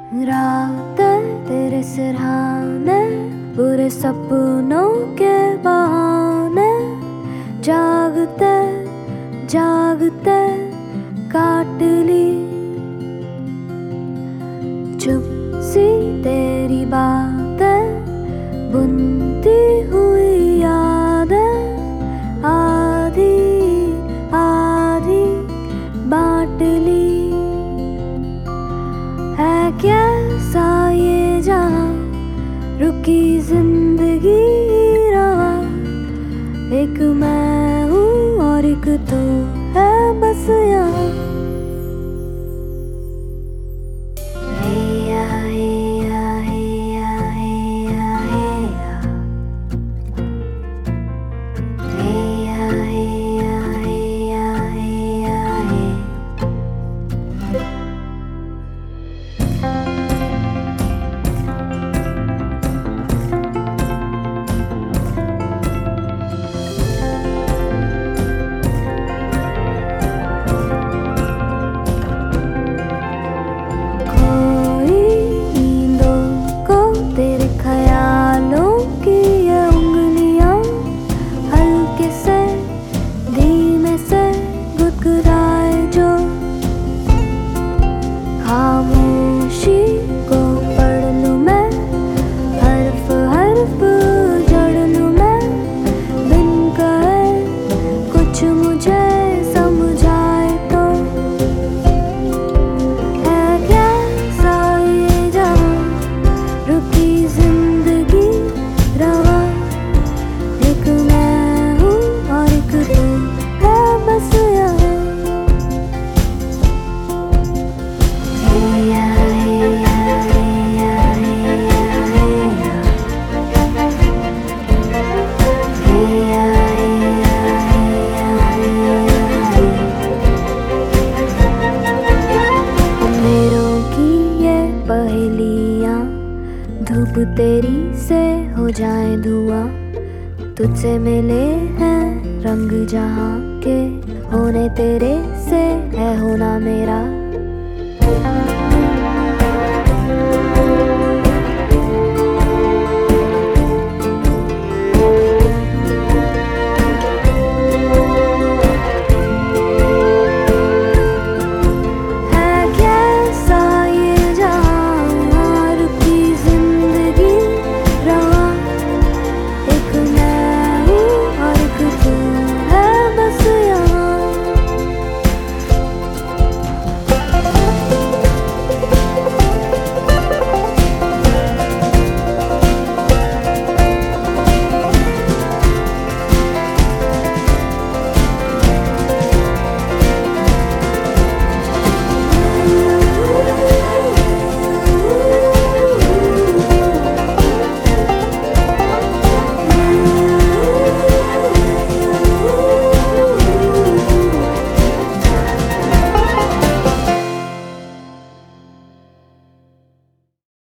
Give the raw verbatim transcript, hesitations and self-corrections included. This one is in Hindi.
रात तेरे सिरहाने, बुरे सपनों के बहाने, जागते जागते काट ली। चुप सी तेरी बातें, बुनती हुई यादें, आधी आधी बांट ली। है कैसा ये जहां, रुकी जिंदगी रहा, एक मैं हूँ और एक तू है बस यहाँ। खामोशी को पढ़ लूं मैं, हर्फ हर्फ जड़ लूं मैं, बिन कहे कुछ मुझे समझाए तो। है कैसा ये जहां, रुकी जिंदगी रहा, एक मैं हूँ और एक तू है बस यहाँ। धूप तेरी से हो जाए धुआं, तुझसे मिले हैं रंग जहां के, होने तेरे से है होना मेरा।